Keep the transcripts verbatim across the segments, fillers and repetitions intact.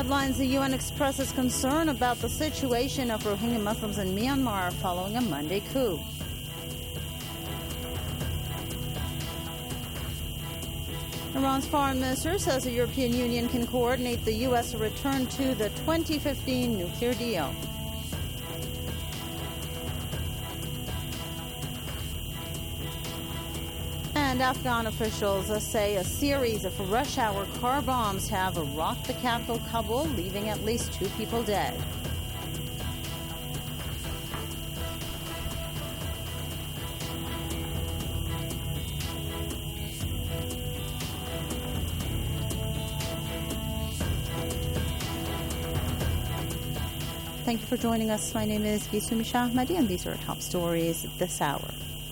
headlines, the U N expresses concern about the situation of Rohingya Muslims in Myanmar following a Monday coup. Iran's foreign minister says the European Union can coordinate the U S return to the twenty fifteen nuclear deal. And Afghan officials say a series of rush hour car bombs have rocked the capital Kabul, leaving at least two people dead. Thank you for joining us. My name is Gisumi Shahmadi, and these are our top stories this hour.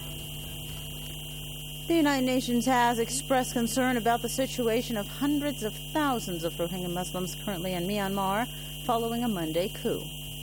The United Nations has expressed concern about the situation of hundreds of thousands of Rohingya Muslims currently in Myanmar following a Monday coup.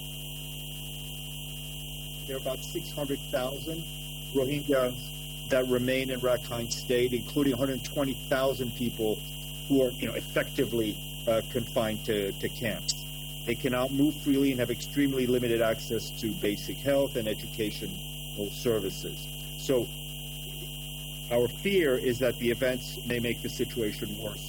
There are about six hundred thousand Rohingyas that remain in Rakhine State, including one hundred twenty thousand people who are, you know, effectively uh, confined to, to camps. They cannot move freely and have extremely limited access to basic health and educational services. So our fear is that the events may make the situation worse.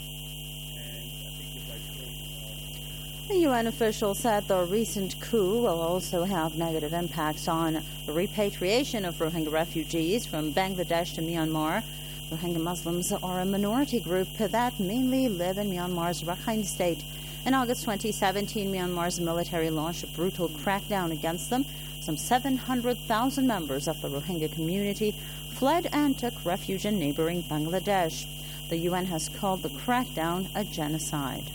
The U N official said the recent coup will also have negative impacts on the repatriation of Rohingya refugees from Bangladesh to Myanmar. Rohingya Muslims are a minority group that mainly live in Myanmar's Rakhine State. In August twenty seventeen, Myanmar's military launched a brutal crackdown against them. Some seven hundred thousand members of the Rohingya community fled and took refuge in neighboring Bangladesh. The U N has called the crackdown a genocide.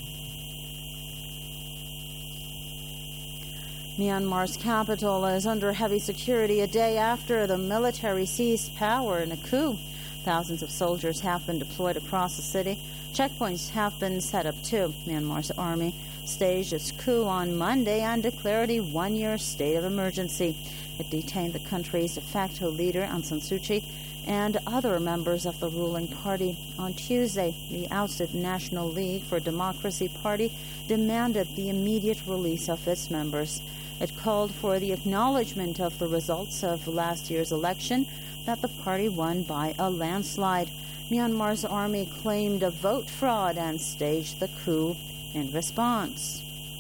Myanmar's capital is under heavy security a day after the military seized power in a coup. Thousands of soldiers have been deployed across the city. Checkpoints have been set up too. Myanmar's army staged its coup on Monday and declared a one-year state of emergency. It detained the country's de facto leader, Aung San Suu Kyi, and other members of the ruling party. On Tuesday, the ousted National League for Democracy Party demanded the immediate release of its members. It called for the acknowledgement of the results of last year's election, that the party won by a landslide. Myanmar's army claimed a vote fraud and staged the coup in response.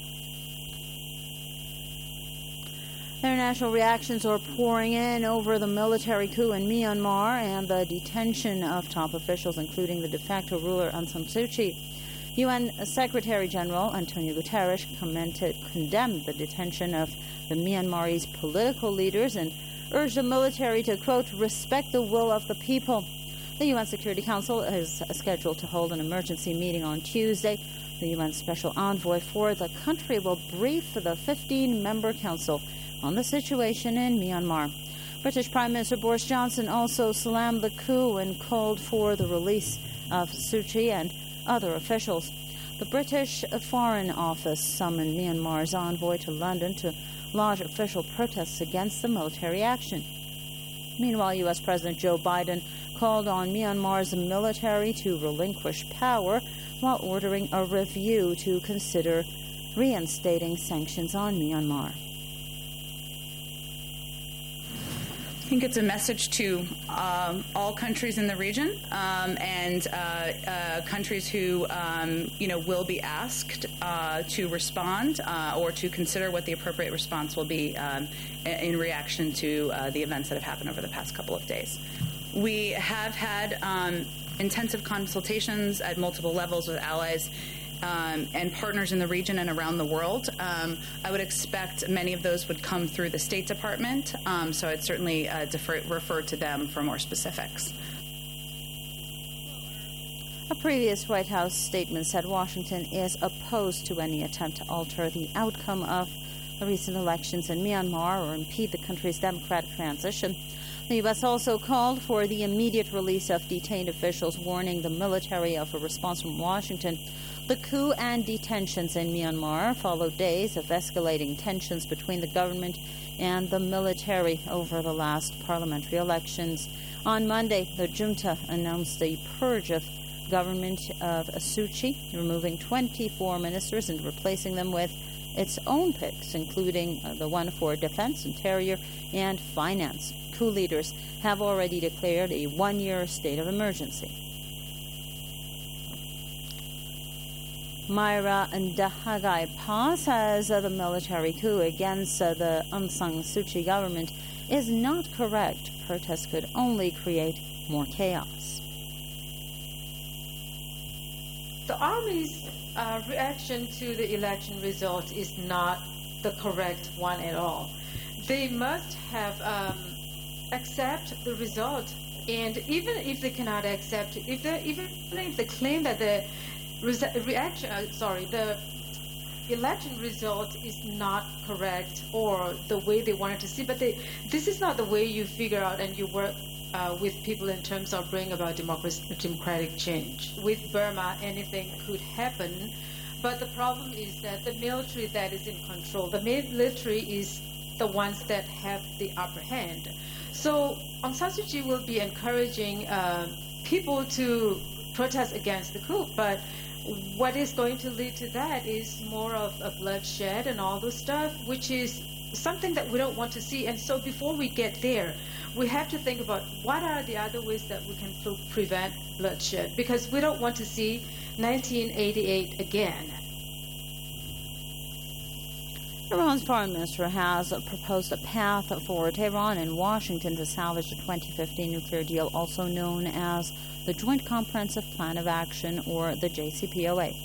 International reactions are pouring in over the military coup in Myanmar and the detention of top officials, including the de facto ruler Aung San Suu Kyi. U N Secretary General Antonio Guterres commented, condemned the detention of the Myanmarese political leaders and urged the military to, quote, respect the will of the people. The U N Security Council is scheduled to hold an emergency meeting on Tuesday. The U N Special Envoy for the country will brief the fifteen-member council on the situation in Myanmar. British Prime Minister Boris Johnson also slammed the coup and called for the release of Suu Kyi and other officials. The British Foreign Office summoned Myanmar's envoy to London to lodge official protests against the military action. Meanwhile, U S President Joe Biden called on Myanmar's military to relinquish power while ordering a review to consider reinstating sanctions on Myanmar. I think it's a message to um, all countries in the region um, and uh, uh, countries who, um, you know, will be asked uh, to respond uh, or to consider what the appropriate response will be um, in reaction to uh, the events that have happened over the past couple of days. We have had um, intensive consultations at multiple levels with allies Um, and partners in the region and around the world. Um, I would expect many of those would come through the State Department, um, so I'd certainly uh, defer, refer to them for more specifics. A previous White House statement said Washington is opposed to any attempt to alter the outcome of the recent elections in Myanmar or impede the country's democratic transition. The U S also called for the immediate release of detained officials, warning the military of a response from Washington. The coup and detentions in Myanmar followed days of escalating tensions between the government and the military over the last parliamentary elections. On Monday, the junta announced a purge of government of Suu Kyi, removing twenty-four ministers and replacing them with its own picks, including uh, the one for defense, interior, and finance. Coup leaders have already declared a one-year state of emergency. Myra Ndahagaipa says uh, the military coup against uh, the Aung San Suu Kyi government is not correct. Protests could only create more chaos. The army's uh, reaction to the election result is not the correct one at all. They must have um, accept the result, and even if they cannot accept, if they even if they claim that the reaction, uh, sorry, the election result is not correct or the way they wanted to see, but they, this is not the way you figure out and you work uh, with people in terms of bringing about democracy, democratic change. With Burma, anything could happen, but the problem is that the military that is in control, the military is the ones that have the upper hand. So Aung San Suu Kyi will be encouraging uh, people to protest against the coup, but what is going to lead to that is more of a bloodshed and all this stuff, which is something that we don't want to see. And so before we get there, we have to think about what are the other ways that we can pre- prevent bloodshed, because we don't want to see nineteen eighty-eight again. Iran's foreign minister has proposed a path for Tehran and Washington to salvage the twenty fifteen nuclear deal, also known as the Joint Comprehensive Plan of Action, or the J C P O A.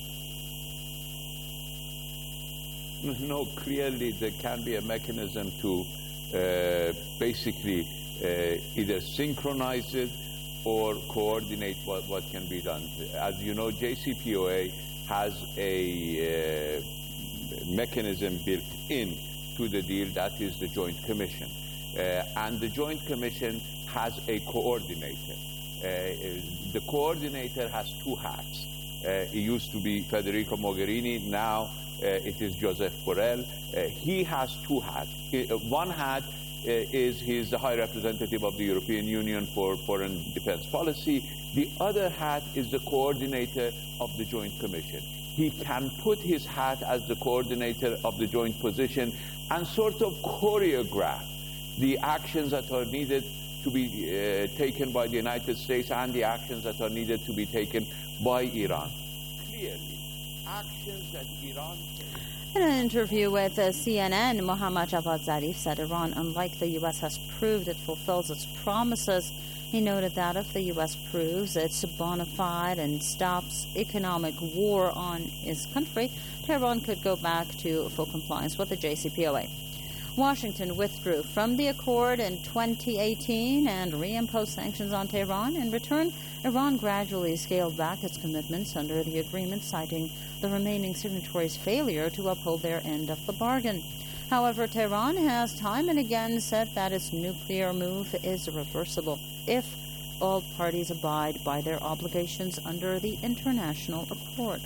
No, clearly there can be a mechanism to uh, basically uh, either synchronize it or coordinate what, what can be done. As you know, J C P O A has a uh, mechanism built in to the deal, that is the Joint Commission. Uh, and the Joint Commission has a coordinator. Uh, the coordinator has two hats. Uh, it used to be Federico Mogherini, now uh, it is Joseph Borrell. Uh, he has two hats. Uh, one hat uh, is he's the High Representative of the European Union for Foreign Defense Policy. The other hat is the coordinator of the Joint Commission. He can put his hat as the coordinator of the joint position and sort of choreograph the actions that are needed to be uh, taken by the United States and the actions that are needed to be taken by Iran. Clearly, actions that Iran... In an interview with uh, C N N, Mohammad Javad Zarif said Iran, unlike the U S, has proved it fulfills its promises. He noted that if the U S proves it's bona fide and stops economic war on his country, Tehran could go back to full compliance with the J C P O A. Washington withdrew from the accord in twenty eighteen and reimposed sanctions on Tehran. In return, Iran gradually scaled back its commitments under the agreement, citing the remaining signatories' failure to uphold their end of the bargain. However, Tehran has time and again said that its nuclear move is reversible if all parties abide by their obligations under the international accord.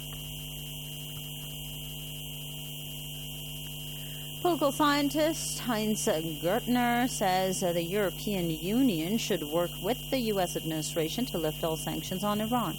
Political scientist Heinz Gertner says uh, the European Union should work with the U S administration to lift all sanctions on Iran.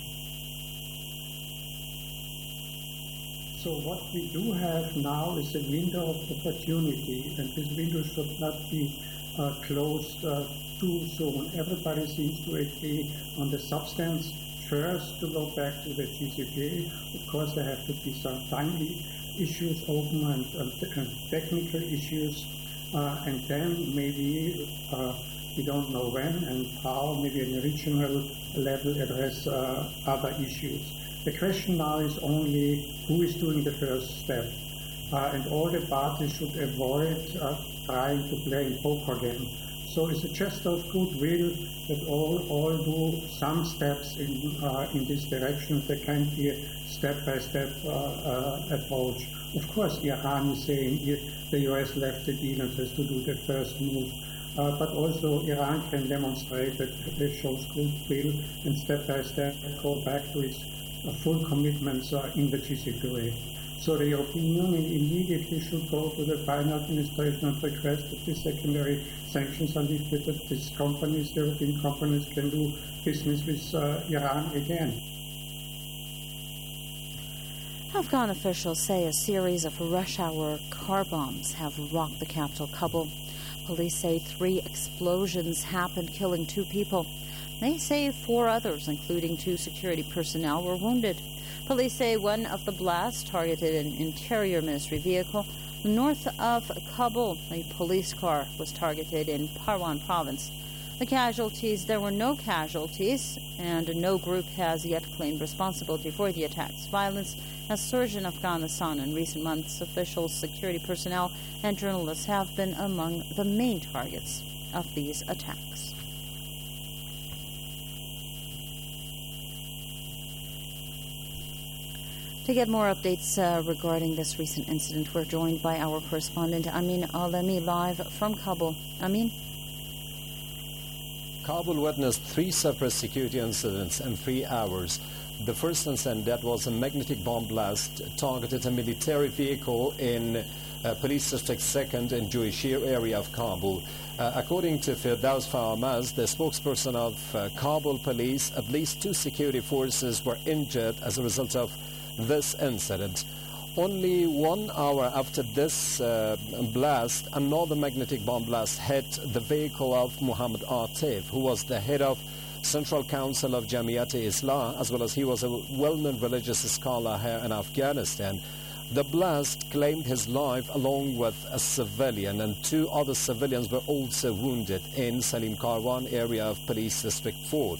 So what we do have now is a window of opportunity, and this window should not be uh, closed uh, too soon. Everybody seems to agree on the substance first to go back to the G C P A. Of course, there have to be some timely issues open and, and, and technical issues, uh, and then maybe, uh, we don't know when and how, maybe on a regional level address uh, other issues. The question now is only who is doing the first step, uh, and all the parties should avoid uh, trying to play in poker game. So it's a gesture of goodwill that all all do some steps in uh, in this direction. There can be a step-by-step uh, uh, approach. Of course, Iran is saying the U S left the deal and has to do the first move. Uh, but also Iran can demonstrate that it shows goodwill and step-by-step go back to its uh, full commitments uh, in the G C P O A. So the European Union immediately should go to the Biden administration and request that the secondary sanctions are lifted, that these companies, European companies, can do business with uh, Iran again. Afghan officials say a series of rush-hour car bombs have rocked the capital, Kabul. Police say three explosions happened, killing two people. They say four others, including two security personnel, were wounded. Police say one of the blasts targeted an Interior Ministry vehicle. North of Kabul, a police car was targeted in Parwan province. The casualties, there were no casualties, and no group has yet claimed responsibility for the attacks. Violence has surged in Afghanistan in recent months. Officials, security personnel, and journalists have been among the main targets of these attacks. To get more updates uh, regarding this recent incident, we're joined by our correspondent Amin Alami live from Kabul. Amin? Kabul witnessed three separate security incidents in three hours. The first incident, that was a magnetic bomb blast, targeted a military vehicle in uh, Police District second in Jowishir area of Kabul. Uh, according to Firdaus Farmaz, the spokesperson of uh, Kabul police, at least two security forces were injured as a result of this incident. Only one hour after this uh, blast, another magnetic bomb blast hit the vehicle of Muhammad Atif, who was the head of Central Council of Jamiat-e-Islah, as well as he was a well-known religious scholar here in Afghanistan. The blast claimed his life along with a civilian, and two other civilians were also wounded in Salim Karwan area of Police District four.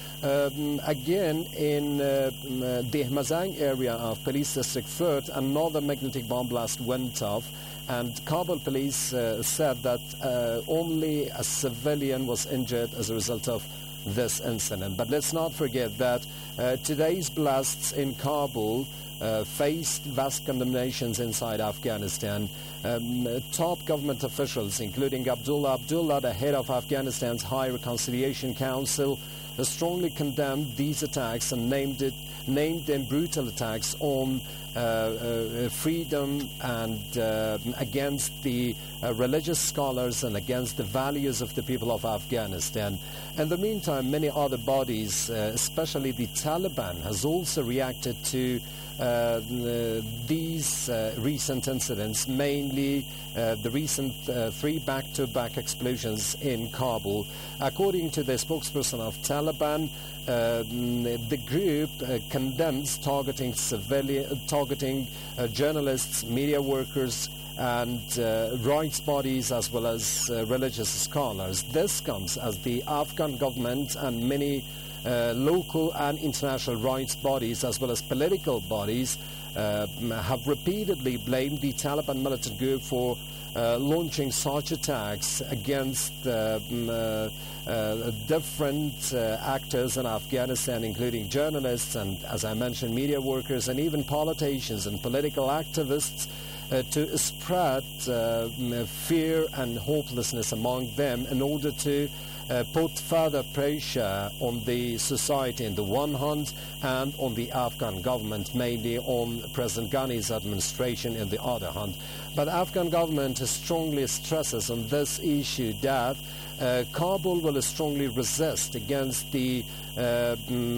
Um, again, in uh, Dehmazang area of Police District third, another magnetic bomb blast went off, and Kabul police uh, said that uh, only a civilian was injured as a result of this incident. But let's not forget that uh, today's blasts in Kabul uh, faced vast condemnations inside Afghanistan. Um, top government officials, including Abdullah Abdullah, the head of Afghanistan's High Reconciliation Council, strongly condemned these attacks and named it named them brutal attacks on uh, uh, freedom and uh, against the uh, religious scholars and against the values of the people of Afghanistan. In the meantime, many other bodies, uh, especially the Taliban, has also reacted to uh, uh, these uh, recent incidents, mainly uh, the recent uh, three back-to-back explosions in Kabul. According to the spokesperson of Taliban, uh, the group uh, condemns targeting civilian, targeting uh, journalists, media workers, and uh, rights bodies as well as uh, religious scholars. This comes as the Afghan government and many uh, local and international rights bodies as well as political bodies uh, have repeatedly blamed the Taliban militant group for uh, launching such attacks against uh, uh, uh, different uh, actors in Afghanistan, including journalists and, as I mentioned, media workers and even politicians and political activists, Uh, to spread uh, fear and hopelessness among them in order to uh, put further pressure on the society in the one hand and on the Afghan government, mainly on President Ghani's administration in the other hand. But the Afghan government strongly stresses on this issue that uh, Kabul will strongly resist against the uh, mm,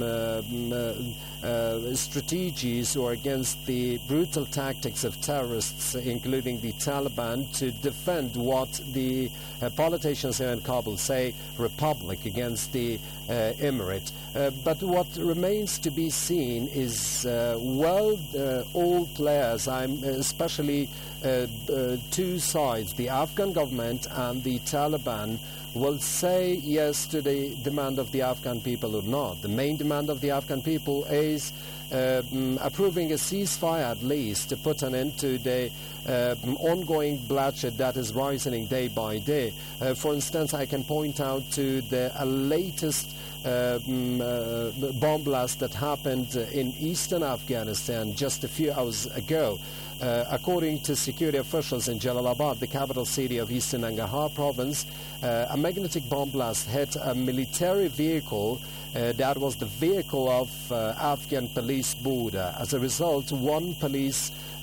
uh, uh, strategies or against the brutal tactics of terrorists, including the Taliban, to defend what the uh, politicians here in Kabul say, republic against the uh, emirate. Uh, but what remains to be seen is, uh, well, uh, all players, I'm especially uh, uh, two sides, the Afghan government and the Taliban, will say yes to the demand of the Afghan people or not. The main demand of the Afghan people is uh, approving a ceasefire at least to put an end to the uh, ongoing bloodshed that is rising day by day. Uh, for instance, I can point out to the uh, latest Uh, uh, bomb blast that happened in eastern Afghanistan just a few hours ago. Uh, according to security officials in Jalalabad, the capital city of eastern Nangarhar province, uh, a magnetic bomb blast hit a military vehicle uh, that was the vehicle of uh, Afghan police border. As a result, one police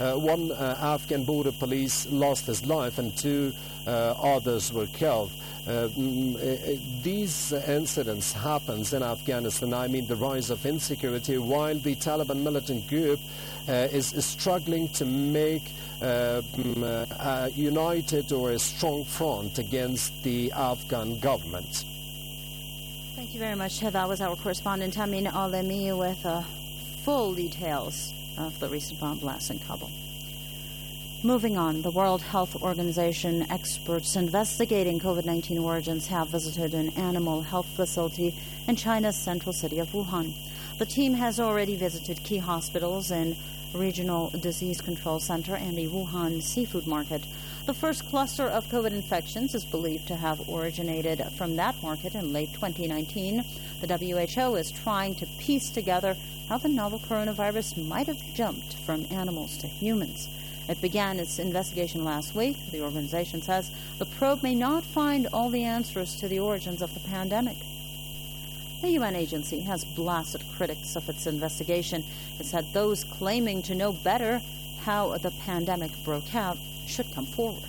Uh, one uh, Afghan border police lost his life and two uh, others were killed. Uh, mm, uh, these incidents happens in Afghanistan. I mean, the rise of insecurity, while the Taliban militant group uh, is, is struggling to make uh, a united or a strong front against the Afghan government. Thank you very much. That was our correspondent Tamin Alemi with uh, full details of the recent bomb blast in Kabul. Moving on, the World Health Organization experts investigating COVID nineteen origins have visited an animal health facility in China's central city of Wuhan. The team has already visited key hospitals and Regional Disease Control Center and the Wuhan seafood market. The first cluster of COVID infections is believed to have originated from that market in late twenty nineteen. The W H O is trying to piece together how the novel coronavirus might have jumped from animals to humans. It began its investigation last week. The organization says the probe may not find all the answers to the origins of the pandemic. The U N agency has blasted critics of its investigation. It said those claiming to know better how the pandemic broke out should come forward.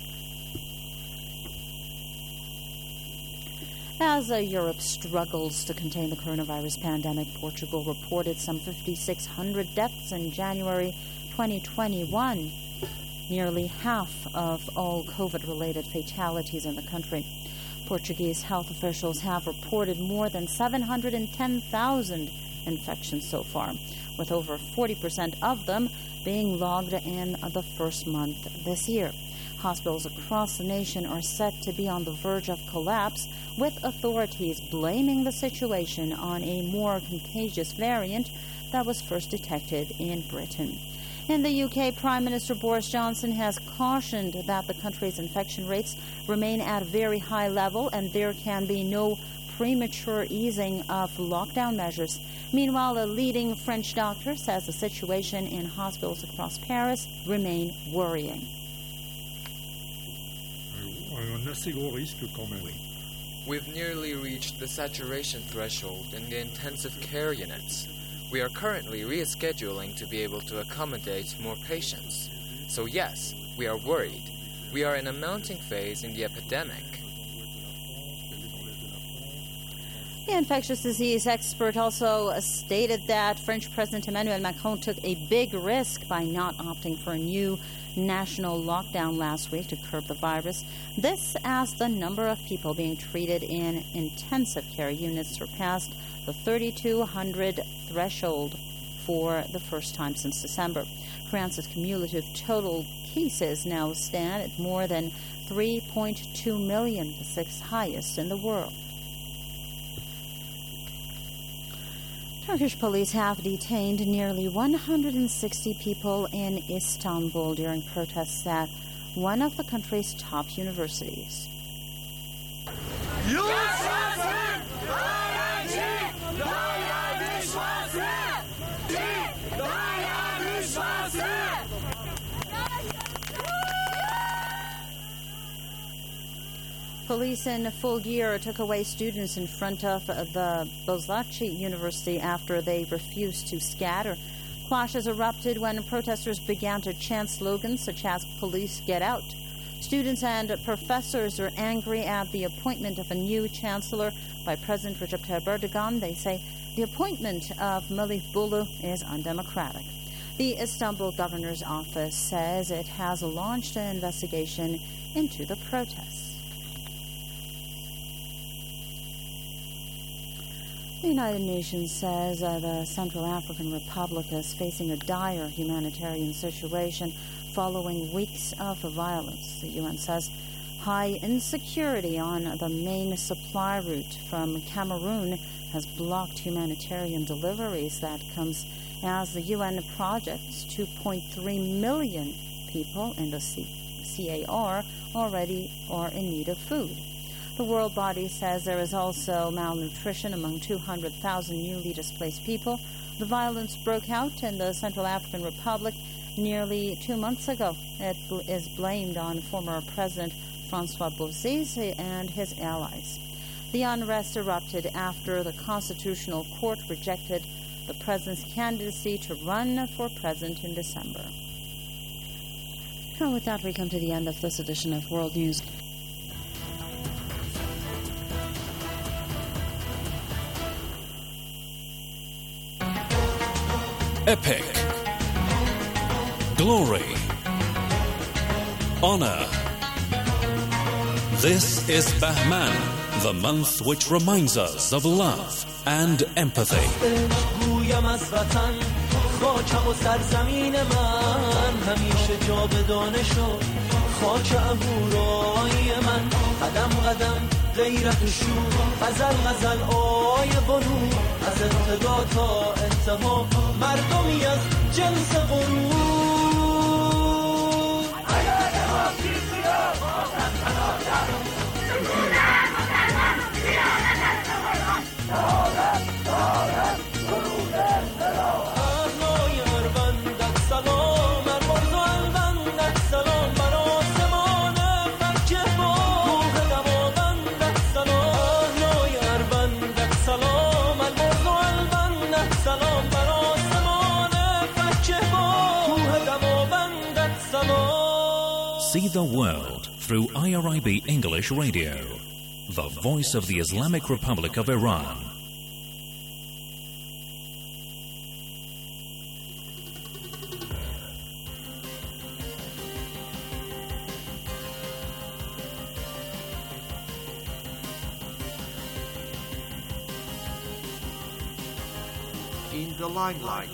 As uh, Europe struggles to contain the coronavirus pandemic, Portugal reported some five thousand six hundred deaths in January twenty twenty-one, nearly half of all COVID-related fatalities in the country. Portuguese health officials have reported more than seven hundred ten thousand infections so far, with over forty percent of them being logged in the first month this year. Hospitals across the nation are set to be on the verge of collapse, with authorities blaming the situation on a more contagious variant that was first detected in Britain. In the U K, Prime Minister Boris Johnson has cautioned that the country's infection rates remain at a very high level and there can be no premature easing of lockdown measures. Meanwhile, a leading French doctor says the situation in hospitals across Paris remain worrying. We've nearly reached the saturation threshold in the intensive care units. We are currently rescheduling to be able to accommodate more patients. So yes, we are worried. We are in a mounting phase in the epidemic. The infectious disease expert also stated that French President Emmanuel Macron took a big risk by not opting for a new national lockdown last week to curb the virus. This as the number of people being treated in intensive care units surpassed the thirty-two hundred threshold for the first time since December. France's cumulative total cases now stand at more than three point two million, the sixth highest in the world. Turkish police have detained nearly one hundred sixty people in Istanbul during protests at one of the country's top universities. Police in full gear took away students in front of the Boğaziçi University after they refused to scatter. Clashes erupted when protesters began to chant slogans such as "Police Get Out." Students and professors are angry at the appointment of a new chancellor by President Recep Tayyip Erdogan. They say the appointment of Melih Bulu is undemocratic. The Istanbul governor's office says it has launched an investigation into the protests. The United Nations says uh, the Central African Republic is facing a dire humanitarian situation following weeks of violence. The U N says high insecurity on the main supply route from Cameroon has blocked humanitarian deliveries. That comes as the U N projects two point three million people in the C A R already are in need of food. The world body says there is also malnutrition among two hundred thousand newly displaced people. The violence broke out in the Central African Republic nearly two months ago. It is blamed on former President Francois Bozize and his allies. The unrest erupted after the Constitutional Court rejected the president's candidacy to run for president in December. And with that, we come to the end of this edition of World News. Epic. Glory. Honor. This is Bahman, the month which reminds us of love and empathy. خاکم و سرزمین من همیشه جاودانه شد خاک اهورای من قدم قدم غیرت شور غزل غزل آی بنو از ابتدا تا انتها مردمی از جنس غرور See the world through I R I B English Radio, the voice of the Islamic Republic of Iran. In the limelight.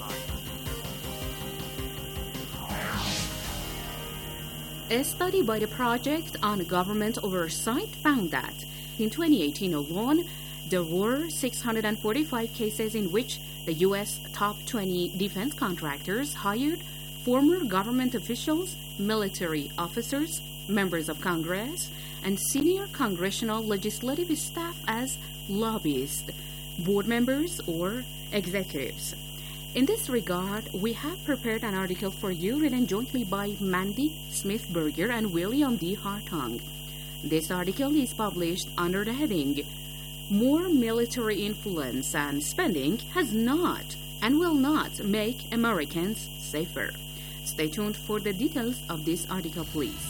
A study by the Project on Government Oversight found that in twenty eighteen alone, there were six hundred forty-five cases in which the U S top twenty defense contractors hired former government officials, military officers, members of Congress, and senior congressional legislative staff as lobbyists, board members, or executives. In this regard, we have prepared an article for you written jointly by Mandy Smith-Berger and William D. Hartung. This article is published under the heading, More Military Influence and Spending Has Not and Will Not Make Americans Safer. Stay tuned for the details of this article, please.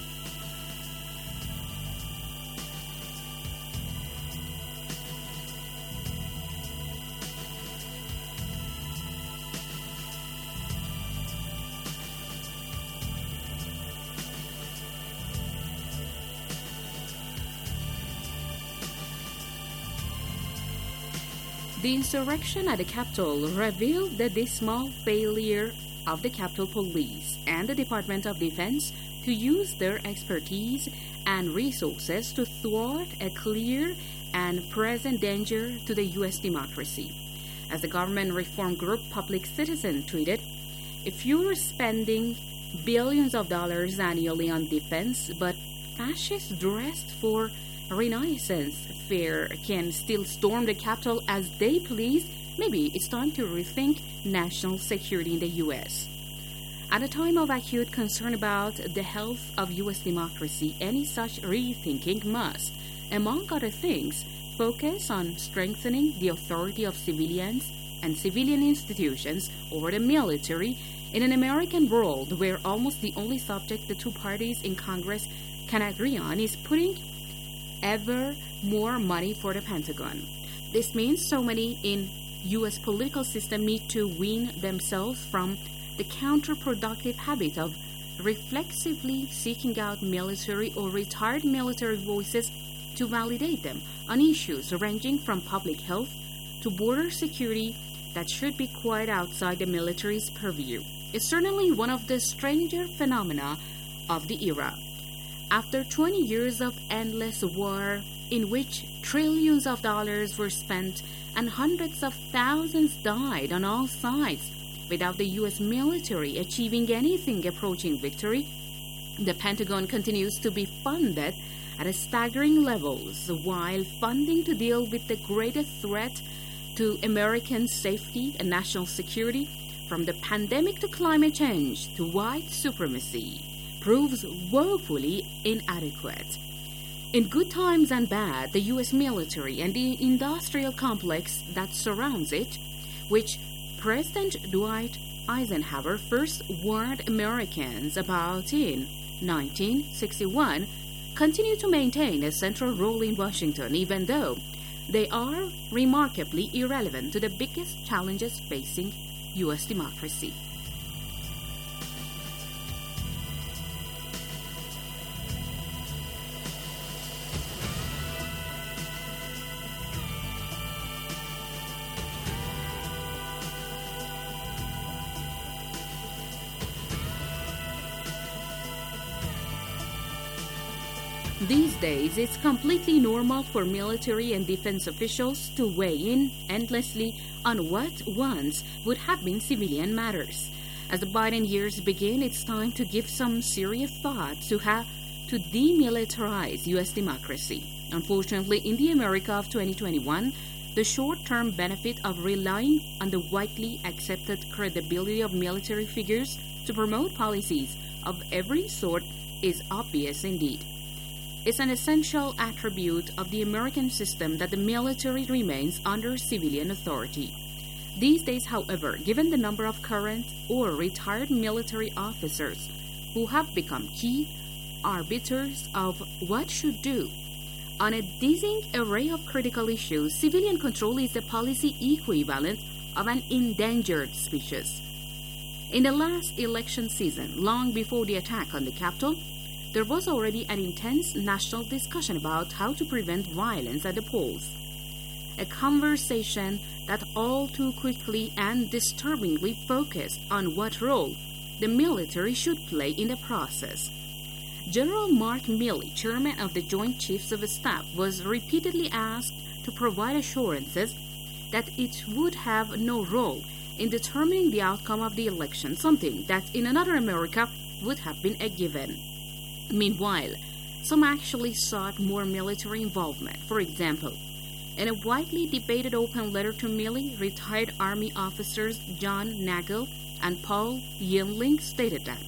The insurrection at the Capitol revealed the dismal failure of the Capitol Police and the Department of Defense to use their expertise and resources to thwart a clear and present danger to the U S democracy. As the government reform group Public Citizen tweeted, if you're spending billions of dollars annually on defense, but fascists dressed for Renaissance fair can still storm the Capitol as they please, maybe it's time to rethink national security in the U S. At a time of acute concern about the health of U S democracy, any such rethinking must, among other things, focus on strengthening the authority of civilians and civilian institutions over the military in an American world where almost the only subject the two parties in Congress can agree on is putting ever more money for the Pentagon. This means so many in U S political system need to wean themselves from the counterproductive habit of reflexively seeking out military or retired military voices to validate them on issues ranging from public health to border security that should be quite outside the military's purview. It's certainly one of the stranger phenomena of the era. After twenty years of endless war, in which trillions of dollars were spent and hundreds of thousands died on all sides, without the U S military achieving anything approaching victory, the Pentagon continues to be funded at a staggering levels, while funding to deal with the greatest threat to American safety and national security, from the pandemic to climate change to white supremacy, proves woefully inadequate. In good times and bad, the U S military and the industrial complex that surrounds it, which President Dwight Eisenhower first warned Americans about in nineteen sixty-one, continue to maintain a central role in Washington, even though they are remarkably irrelevant to the biggest challenges facing U S democracy. These days, it's completely normal for military and defense officials to weigh in endlessly on what once would have been civilian matters. As the Biden years begin, it's time to give some serious thought to how to demilitarize U S democracy. Unfortunately, in the America of twenty twenty-one, the short-term benefit of relying on the widely accepted credibility of military figures to promote policies of every sort is obvious indeed. It's an essential attribute of the American system that the military remains under civilian authority. These days, however, given the number of current or retired military officers who have become key arbiters of what should do, on a dizzying array of critical issues, civilian control is the policy equivalent of an endangered species. In the last election season, long before the attack on the Capitol, there was already an intense national discussion about how to prevent violence at the polls. A conversation that all too quickly and disturbingly focused on what role the military should play in the process. General Mark Milley, chairman of the Joint Chiefs of Staff, was repeatedly asked to provide assurances that it would have no role in determining the outcome of the election, something that in another America would have been a given. Meanwhile, some actually sought more military involvement. For example, in a widely debated open letter to Milley, retired Army officers John Nagel and Paul Yinling stated that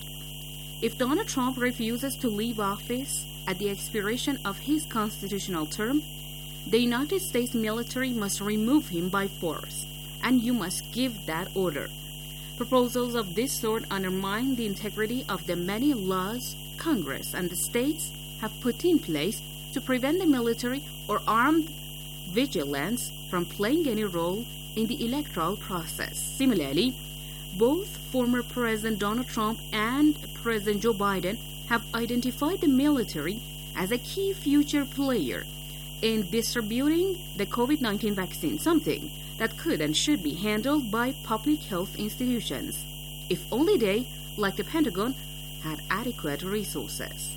if Donald Trump refuses to leave office at the expiration of his constitutional term, the United States military must remove him by force, and you must give that order. Proposals of this sort undermine the integrity of the many laws Congress and the states have put in place to prevent the military or armed vigilance from playing any role in the electoral process. Similarly, both former President Donald Trump and President Joe Biden have identified the military as a key future player in distributing the COVID nineteen vaccine, something that could and should be handled by public health institutions, if only they, like the Pentagon, had adequate resources.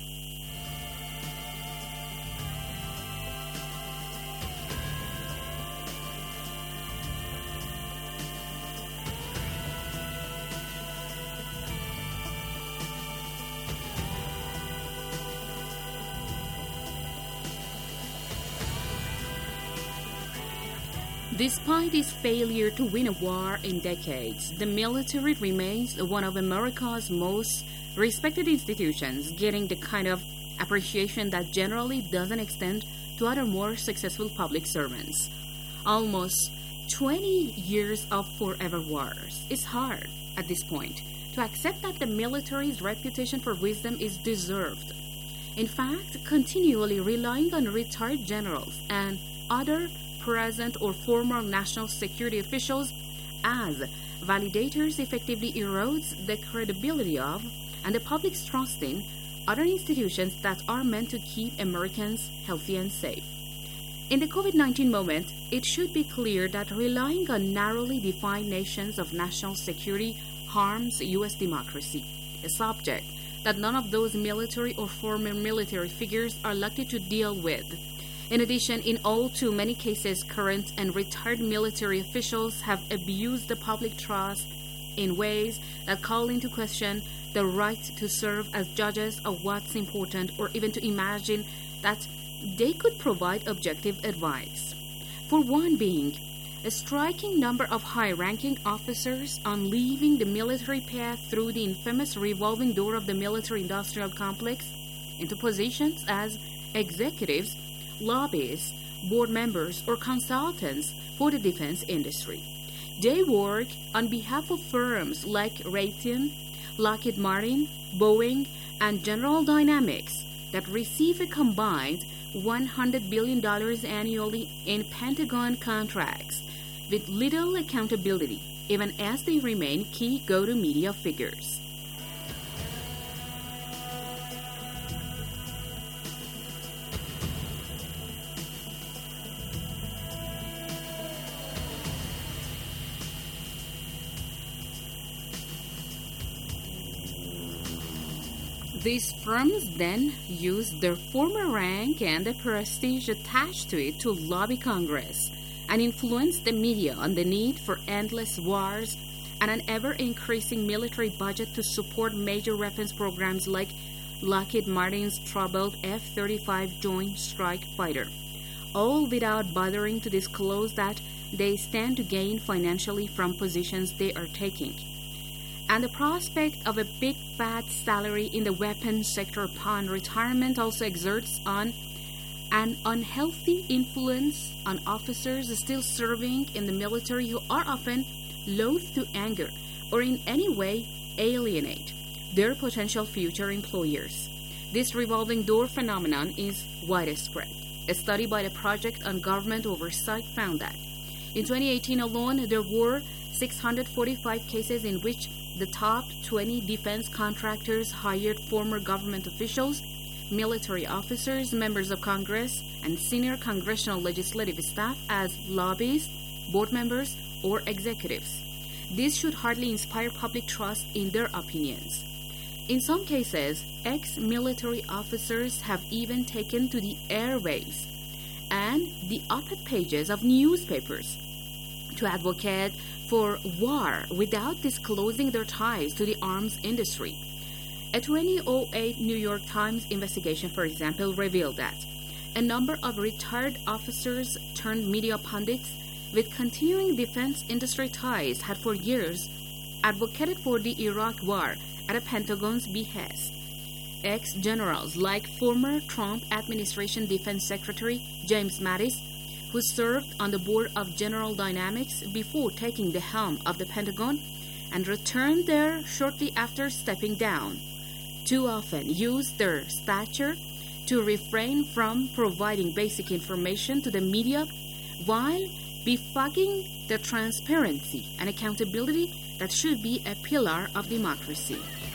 Despite its failure to win a war in decades, the military remains one of America's most respected institutions, getting the kind of appreciation that generally doesn't extend to other more successful public servants. Almost twenty years of forever wars. It's hard, at this point, to accept that the military's reputation for wisdom is deserved. In fact, continually relying on retired generals and other present or former national security officials as validators effectively erodes the credibility of and the public's trust in other institutions that are meant to keep Americans healthy and safe. In the COVID nineteen moment, it should be clear that relying on narrowly defined nations of national security harms U S democracy, a subject that none of those military or former military figures are likely to deal with. In addition, in all too many cases, current and retired military officials have abused the public trust in ways that call into question the right to serve as judges of what's important, or even to imagine that they could provide objective advice. For one being, a striking number of high-ranking officers on leaving the military path through the infamous revolving door of the military-industrial complex into positions as executives, lobbyists, board members, or consultants for the defense industry. They work on behalf of firms like Raytheon, Lockheed Martin, Boeing, and General Dynamics that receive a combined one hundred billion dollars annually in Pentagon contracts with little accountability, even as they remain key go-to-media figures. These firms then use their former rank and the prestige attached to it to lobby Congress and influence the media on the need for endless wars and an ever-increasing military budget to support major weapons programs like Lockheed Martin's troubled F thirty-five Joint Strike Fighter, all without bothering to disclose that they stand to gain financially from positions they are taking. And the prospect of a big fat salary in the weapons sector upon retirement also exerts on an unhealthy influence on officers still serving in the military who are often loath to anger or in any way alienate their potential future employers. This revolving door phenomenon is widespread. A study by the Project on Government Oversight found that in twenty eighteen alone, there were six hundred forty-five cases in which the top twenty defense contractors hired former government officials, military officers, members of Congress, and senior congressional legislative staff as lobbyists, board members, or executives. This should hardly inspire public trust in their opinions. In some cases, ex-military officers have even taken to the airways and the op-ed pages of newspapers to advocate for war without disclosing their ties to the arms industry. A twenty oh eight New York Times investigation, for example, revealed that a number of retired officers turned media pundits with continuing defense industry ties had for years advocated for the Iraq War at the Pentagon's behest. Ex-generals like former Trump administration Defense Secretary James Mattis, who served on the board of General Dynamics before taking the helm of the Pentagon and returned there shortly after stepping down, too often use their stature to refrain from providing basic information to the media while befogging the transparency and accountability that should be a pillar of democracy.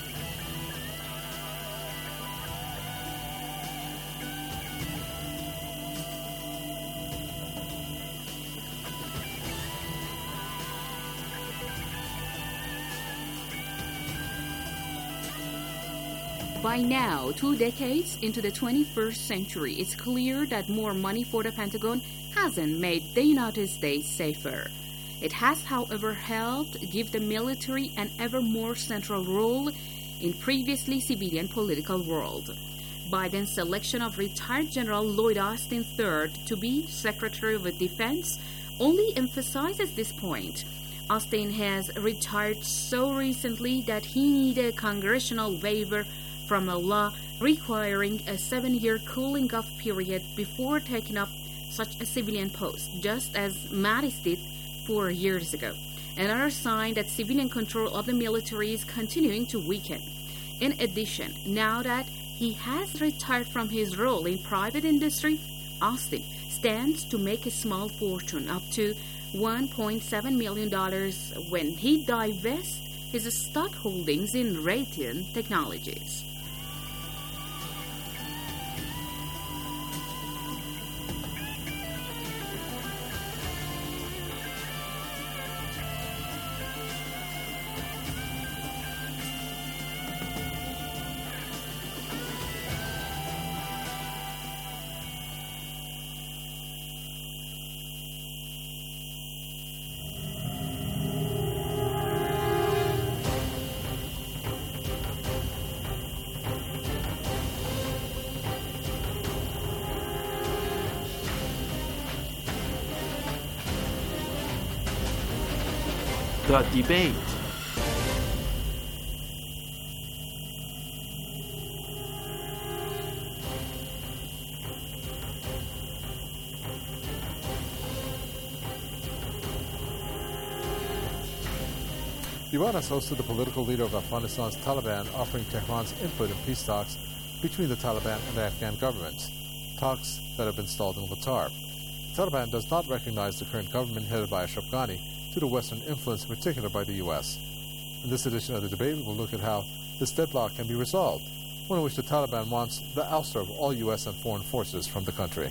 By now, two decades into the twenty-first century, it's clear that more money for the Pentagon hasn't made the United States safer. It has, however, helped give the military an ever more central role in previously civilian political world. Biden's selection of retired General Lloyd Austin the third to be Secretary of Defense only emphasizes this point. Austin has retired so recently that he needed a congressional waiver from a law requiring a seven-year cooling-off period before taking up such a civilian post, just as Mattis did four years ago. Another sign that civilian control of the military is continuing to weaken. In addition, now that he has retired from his role in private industry, Austin stands to make a small fortune, up to one point seven million dollars, when he divests his stock holdings in Raytheon Technologies. The debate. Iran has hosted the political leader of Afghanistan's Taliban offering Tehran's input in peace talks between the Taliban and the Afghan government, talks that have been stalled in Qatar. The Taliban does not recognize the current government headed by Ashraf Ghani due to Western influence, in particular by the U S. In this edition of the debate, we will look at how this deadlock can be resolved, one in which the Taliban wants the ouster of all U S and foreign forces from the country.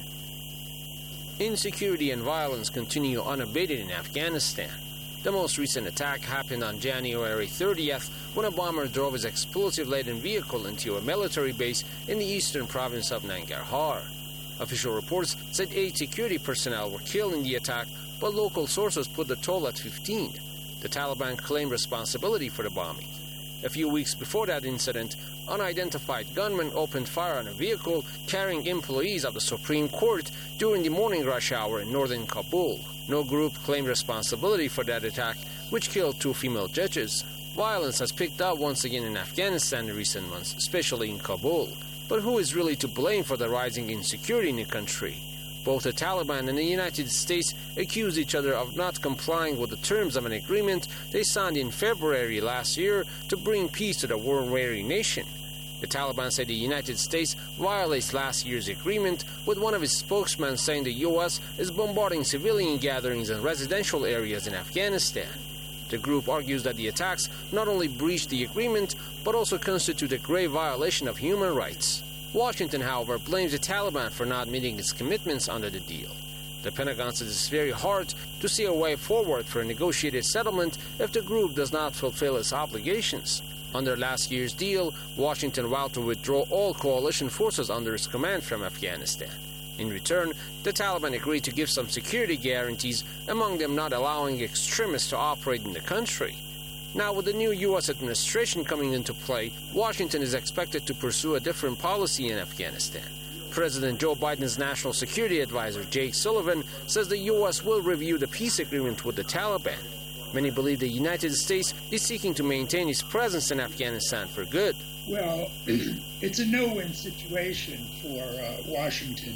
Insecurity and violence continue unabated in Afghanistan. The most recent attack happened on January thirtieth when a bomber drove his explosive-laden vehicle into a military base in the eastern province of Nangarhar. Official reports said eight security personnel were killed in the attack, but local sources put the toll at fifteen. The Taliban claimed responsibility for the bombing. A few weeks before that incident, unidentified gunmen opened fire on a vehicle carrying employees of the Supreme Court during the morning rush hour in northern Kabul. No group claimed responsibility for that attack, which killed two female judges. Violence has picked up once again in Afghanistan in recent months, especially in Kabul. But who is really to blame for the rising insecurity in the country? Both the Taliban and the United States accuse each other of not complying with the terms of an agreement they signed in February last year to bring peace to the war-weary nation. The Taliban said the United States violates last year's agreement, with one of its spokesmen saying the U S is bombarding civilian gatherings and residential areas in Afghanistan. The group argues that the attacks not only breach the agreement, but also constitute a grave violation of human rights. Washington, however, blames the Taliban for not meeting its commitments under the deal. The Pentagon says it's very hard to see a way forward for a negotiated settlement if the group does not fulfill its obligations. Under last year's deal, Washington vowed to withdraw all coalition forces under its command from Afghanistan. In return, the Taliban agreed to give some security guarantees, among them not allowing extremists to operate in the country. Now, with the new U S administration coming into play, Washington is expected to pursue a different policy in Afghanistan. President Joe Biden's national security advisor, Jake Sullivan, says the U S will review the peace agreement with the Taliban. Many believe the United States is seeking to maintain its presence in Afghanistan for good. Well, it's a no-win situation for uh, Washington.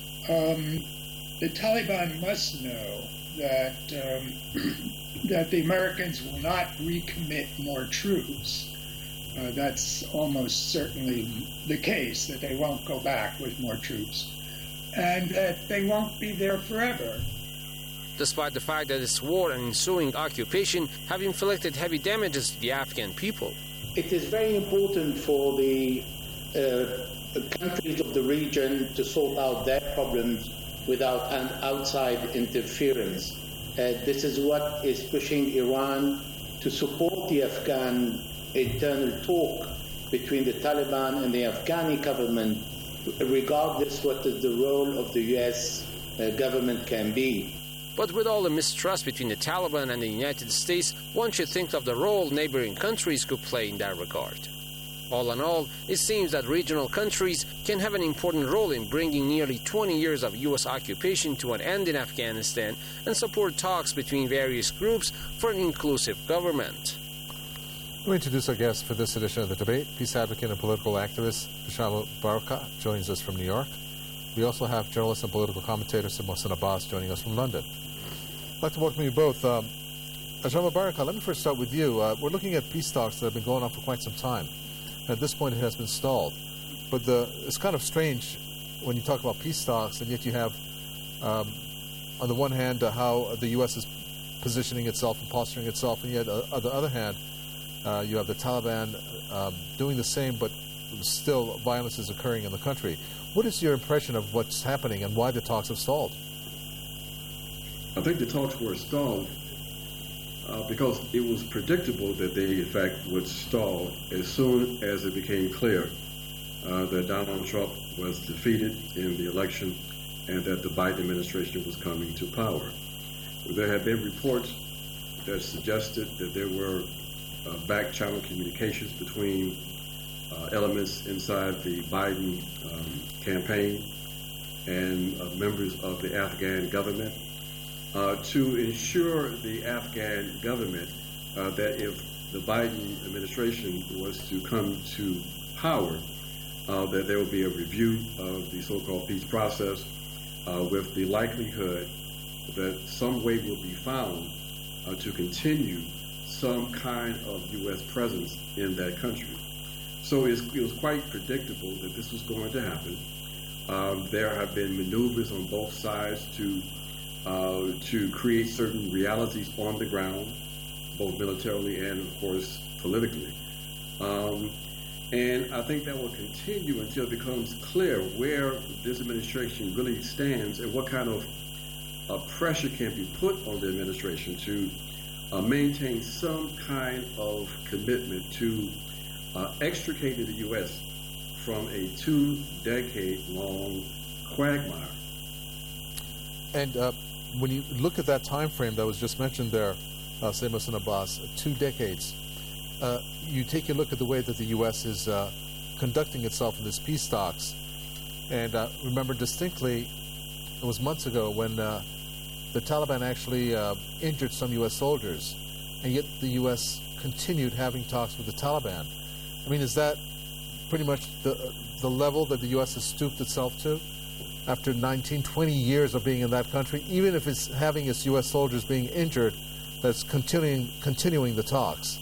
Um, the Taliban must know that um, that the Americans will not recommit more troops. Uh, that's almost certainly the case, that they won't go back with more troops, and that they won't be there forever. Despite the fact that this war and ensuing occupation have inflicted heavy damages to the Afghan people. It is very important for the uh, countries of the region to sort out their problems without an outside interference. Uh, this is what is pushing Iran to support the Afghan internal talk between the Taliban and the Afghani government, regardless what is the role of the U S uh, government can be. But with all the mistrust between the Taliban and the United States, one should think of the role neighboring countries could play in that regard. All in all, it seems that regional countries can have an important role in bringing nearly twenty years of U S occupation to an end in Afghanistan and support talks between various groups for an inclusive government. We introduce our guest for this edition of the debate. Peace advocate and political activist Ajama Baraka joins us from New York. We also have journalist and political commentator Mohsen Abbas joining us from London. I'd like to welcome you both. Um, Ajama Baraka, let me first start with you. Uh, we're looking at peace talks that have been going on for quite some time. At this point, it has been stalled. But the, it's kind of strange when you talk about peace talks, and yet you have, um, on the one hand, uh, how the U S is positioning itself and posturing itself, and yet uh, on the other hand, uh, you have the Taliban um, doing the same, but still violence is occurring in the country. What is your impression of what's happening and why the talks have stalled? I think the talks were stalled uh, because it was predictable that they, in fact, would stall as soon as it became clear uh, that Donald Trump was defeated in the election and that the Biden administration was coming to power. There have been reports that suggested that there were uh, back-channel communications between uh, elements inside the Biden um, campaign and uh, members of the Afghan government uh, to ensure the Afghan government uh, that if the Biden administration was to come to power, uh, that there will be a review of the so-called peace process uh, with the likelihood that some way will be found uh, to continue some kind of U S presence in that country. So it's, it was quite predictable that this was going to happen. Um, there have been maneuvers on both sides to uh, to create certain realities on the ground, both militarily and, of course, politically. Um, and I think that will continue until it becomes clear where this administration really stands and what kind of uh, pressure can be put on the administration to uh, maintain some kind of commitment to uh, extricating the U S from a two-decade-long quagmire. And uh, when you look at that time frame that was just mentioned there, uh, Sayyid Mohsin Abbas, two decades, uh, you take a look at the way that the U S is uh, conducting itself in these peace talks. And uh, remember distinctly, it was months ago when uh, the Taliban actually uh, injured some U S soldiers, and yet the U S continued having talks with the Taliban. I mean, is that pretty much the the level that the U S has stooped itself to after nineteen, twenty years of being in that country? Even if it's having its U S soldiers being injured, that's continuing continuing the talks.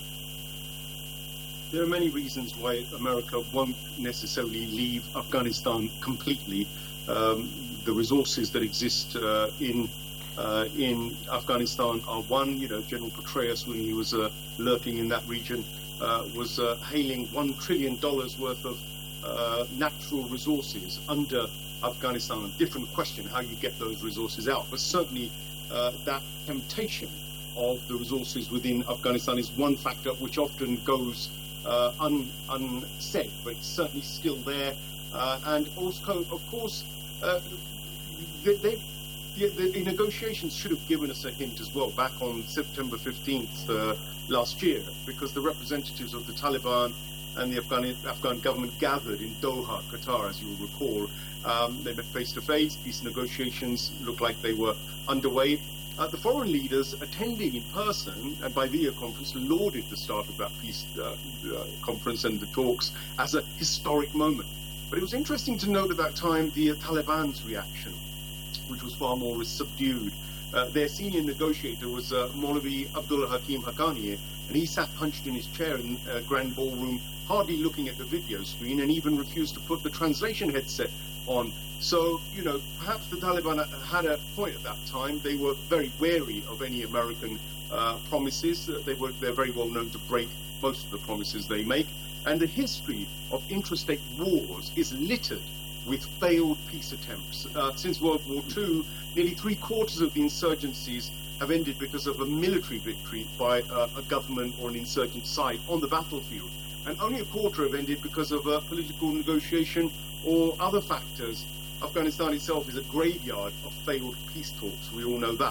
There are many reasons why America won't necessarily leave Afghanistan completely. Um, the resources that exist uh, in uh, in Afghanistan are one. You know, General Petraeus, when he was uh, lurking in that region, uh, was uh, hailing one trillion dollars worth of uh, natural resources under Afghanistan. A different question how you get those resources out, but certainly uh, that temptation of the resources within Afghanistan is one factor which often goes uh, un, unsaid, but it's certainly still there. Uh, and also, of course, uh, they, they, the, the negotiations should have given us a hint as well back on September fifteenth uh, last year, because the representatives of the Taliban and the Afghan, Afghan government gathered in Doha, Qatar, as you will recall. Um, they met face-to-face. Peace negotiations looked like they were underway. Uh, the foreign leaders attending in person and by video conference lauded the start of that peace uh, uh, conference and the talks as a historic moment. But it was interesting to note at that time the uh, Taliban's reaction, which was far more subdued. Uh, their senior negotiator was uh, Maulvi Abdullah Hakim Haqqani, and he sat hunched in his chair in uh, Grand Ballroom, hardly looking at the video screen, and even refused to put the translation headset on. So, you know, perhaps the Taliban had a point at that time. They were very wary of any American uh, promises. Uh, they were, they're very well known to break most of the promises they make. And the history of intrastate wars is littered with failed peace attempts. Uh, since World War Two, nearly three quarters of the insurgencies have ended because of a military victory by uh, a government or an insurgent side on the battlefield. And only a quarter have ended because of uh, political negotiation or other factors. Afghanistan itself is a graveyard of failed peace talks. We all know that.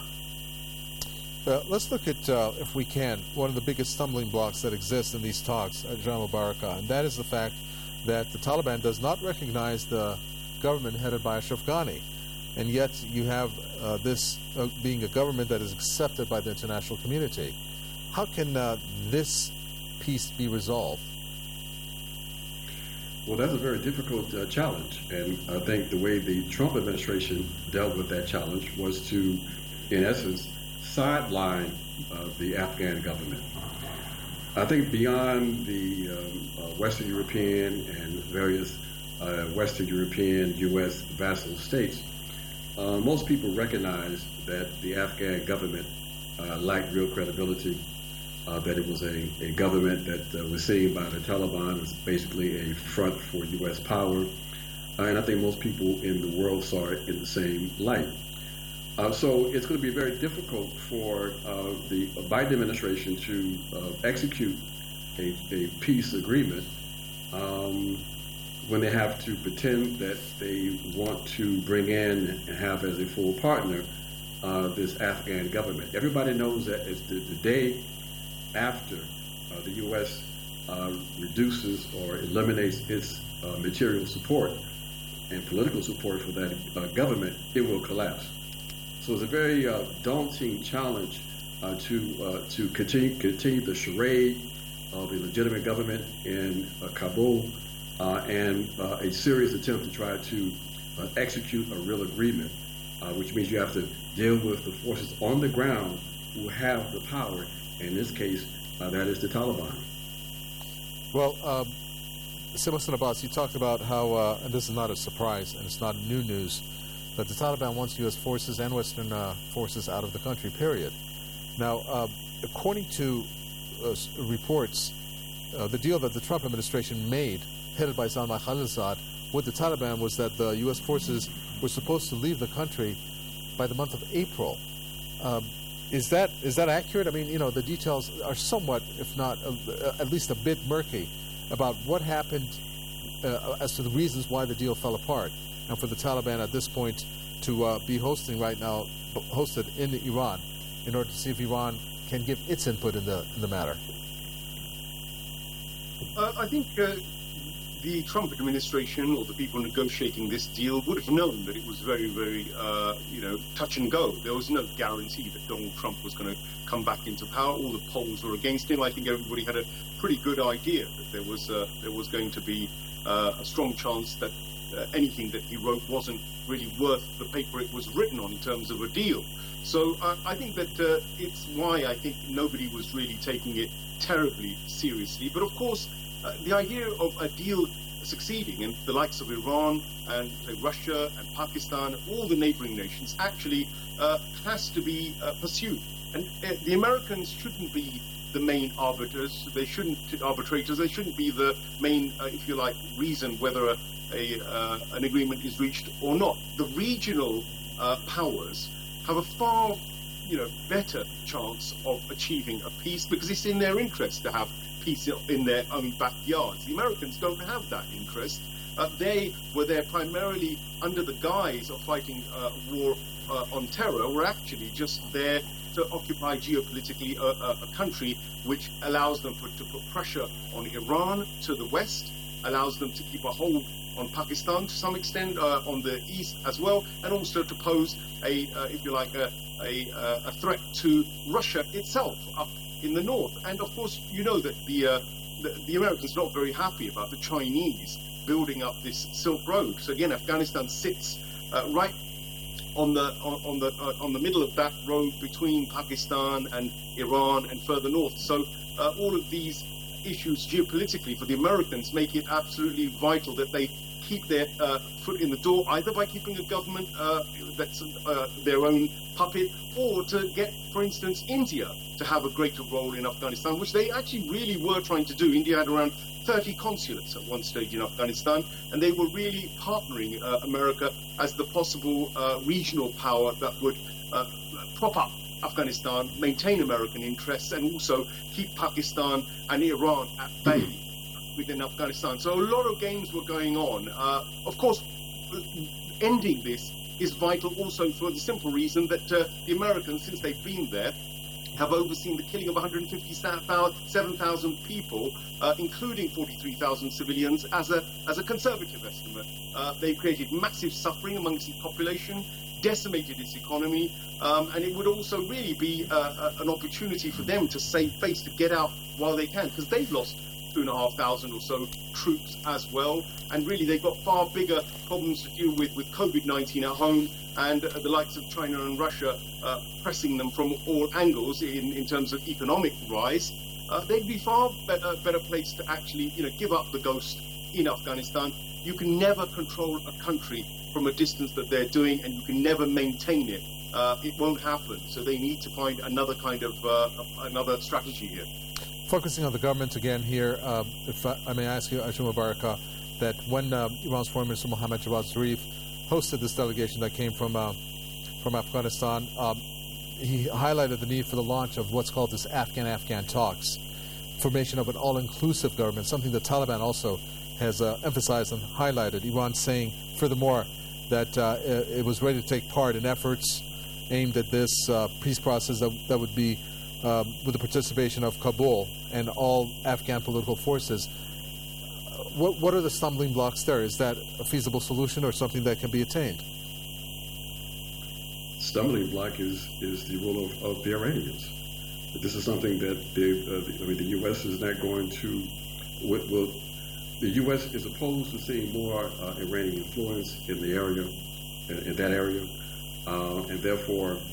Uh, let's look at, uh, if we can, one of the biggest stumbling blocks that exists in these talks at General Baraka, and that is the fact that the Taliban does not recognize the government headed by Ashraf Ghani. And yet you have uh, this uh, being a government that is accepted by the international community. How can uh, this peace be resolved? Well, that's a very difficult uh, challenge, and I think the way the Trump administration dealt with that challenge was to, in essence, sideline uh, the Afghan government. I think beyond the um, uh, Western European and various uh, Western European U S vassal states, uh, most people recognize that the Afghan government uh, lacked real credibility. Uh, that it was a, a government that uh, was seen by the Taliban as basically a front for U S power. Uh, and I think most people in the world saw it in the same light. Uh, so it's going to be very difficult for uh, the Biden administration to uh, execute a, a peace agreement um, when they have to pretend that they want to bring in and have as a full partner uh, this Afghan government. Everybody knows that it's the, the day after uh, the U S uh, reduces or eliminates its uh, material support and political support for that uh, government, it will collapse. So it's a very uh, daunting challenge uh, to uh, to continue continue the charade of a legitimate government in uh, Kabul uh, and uh, a serious attempt to try to uh, execute a real agreement, uh, which means you have to deal with the forces on the ground who have the power In this case, uh, that is the Taliban. Well, uh, Mohsen Abbas, you talked about how, uh, and this is not a surprise, and it's not new news, that the Taliban wants U S forces and Western uh, forces out of the country, period. Now, uh, according to uh, reports, uh, the deal that the Trump administration made, headed by Zalmay Khalilzad, with the Taliban was that the U S forces were supposed to leave the country by the month of April. Um, is that is that accurate? I mean, you know, the details are somewhat, if not uh, at least a bit murky, about what happened uh, as to the reasons why the deal fell apart, and for the Taliban at this point to uh, be hosting right now, hosted in Iran, in order to see if Iran can give its input in the in the matter. Uh, I think uh, the Trump administration or the people negotiating this deal would have known that it was very, very, uh, you know, touch and go. There was no guarantee that Donald Trump was going to come back into power. All the polls were against him. I think everybody had a pretty good idea that there was uh, there was going to be uh, a strong chance that uh, anything that he wrote wasn't really worth the paper it was written on in terms of a deal. So uh, I think that uh, it's why I think nobody was really taking it terribly seriously. But of course, uh, the idea of a deal succeeding, and the likes of Iran and uh, Russia and Pakistan, all the neighboring nations, actually uh, has to be uh, pursued. And uh, the Americans shouldn't be the main arbiters. They shouldn't arbitrators. They shouldn't be the main, uh, if you like, reason whether a, a uh, an agreement is reached or not. The regional uh, powers have a far, you know, better chance of achieving a peace because it's in their interest to have peace in their own backyards. The Americans don't have that interest. Uh, they were there primarily under the guise of fighting uh, war uh, on terror. Were actually just there to occupy geopolitically a, a, a country which allows them for, to put pressure on Iran to the west, allows them to keep a hold on Pakistan to some extent, uh, on the east as well, and also to pose a, uh, if you like, a, a, a threat to Russia itself up in the north. And of course, you know that the, uh, the, the Americans are not very happy about the Chinese building up this Silk Road. So again, Afghanistan sits uh, right on the on, on the uh, on the middle of that road between Pakistan and Iran and further north. So uh, all of these issues geopolitically for the Americans make it absolutely vital that they keep their uh, foot in the door, either by keeping a government uh, that's uh, their own puppet, or to get, for instance, India to have a greater role in Afghanistan, which they actually really were trying to do. India had around thirty consulates at one stage in Afghanistan, and they were really partnering uh, America as the possible uh, regional power that would uh, prop up Afghanistan, maintain American interests, and also keep Pakistan and Iran at bay within Afghanistan. So a lot of games were going on. Uh, of course, ending this is vital also for the simple reason that uh, the Americans, since they've been there, have overseen the killing of one hundred fifty-seven thousand people, uh, including forty-three thousand civilians, as a as a conservative estimate. Uh, they've created massive suffering amongst the population, decimated its economy, um, and it would also really be uh, a, an opportunity for them to save face, to get out while they can, because they've lost two and a half thousand or so troops as well, and really they've got far bigger problems to deal with with COVID nineteen at home, and uh, the likes of China and Russia uh, pressing them from all angles in, in terms of economic rise. Uh, they'd be far better, better placed to actually, you know, give up the ghost in Afghanistan. You can never control a country from a distance that they're doing, and you can never maintain it. Uh, it won't happen. So they need to find another kind of uh, another strategy here. Focusing on the government again here, uh, if I, I may ask you, Ajum Mubaraka, that when uh, Iran's Foreign Minister Mohammad Javad Zarif hosted this delegation that came from uh, from Afghanistan, um, he highlighted the need for the launch of what's called this Afghan-Afghan talks, formation of an all-inclusive government, something the Taliban also has uh, emphasized and highlighted. Iran saying, furthermore, that uh, it was ready to take part in efforts aimed at this uh, peace process that, that would be um, with the participation of Kabul and all Afghan political forces. What, what are the stumbling blocks there? Is that a feasible solution or something that can be attained? Stumbling block is, is the role of, of the Iranians. This is something that they, uh, the, I mean, the U S is not going to, will, will, the U S is opposed to seeing more uh, Iranian influence in the area, in, in that area, uh, and therefore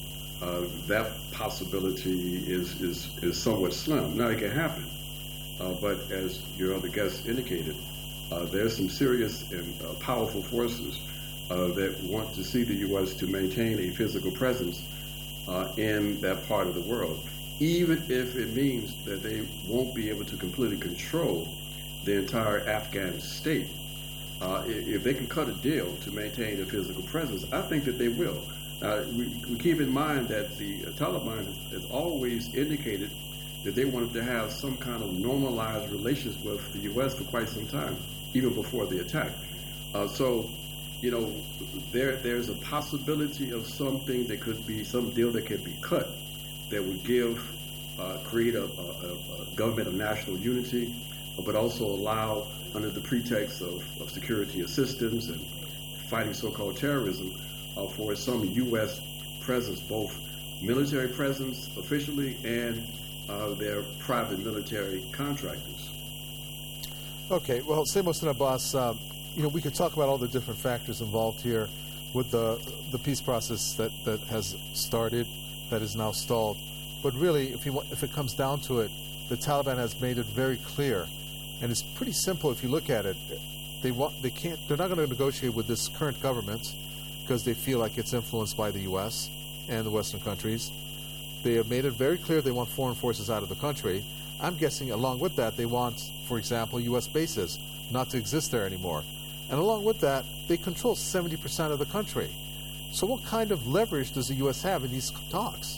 uh, that possibility is, is, is somewhat slim. Now, it can happen, uh, but as your other guest indicated, uh, there's some serious and uh, powerful forces uh, that want to see the U S to maintain a physical presence uh, in that part of the world, even if it means that they won't be able to completely control the entire Afghan state. Uh, if they can cut a deal to maintain a physical presence, I think that they will. Uh, we, we keep in mind that the uh, Taliban has, has always indicated that they wanted to have some kind of normalized relations with the U S for quite some time, even before the attack. Uh, so, you know, there there's a possibility of something that could be, some deal that could be cut that would give, uh, create a, a, a government of national unity, but also allow, under the pretext of, of security assistance and fighting so-called terrorism, uh, for some U S presence, both military presence officially and uh, their private military contractors. Okay, well, say Mohsen Abbas, um, you know, we could talk about all the different factors involved here with the the peace process that, that has started, that is now stalled. But really, if you want, if it comes down to it, the Taliban has made it very clear, and it's pretty simple if you look at it. They want, they can't, they're not going to negotiate with this current government because they feel like it's influenced by the U S and the Western countries. They have made it very clear they want foreign forces out of the country. I'm guessing along with that, they want, for example, U S bases not to exist there anymore. And along with that, they control seventy percent of the country. So what kind of leverage does the U S have in these talks?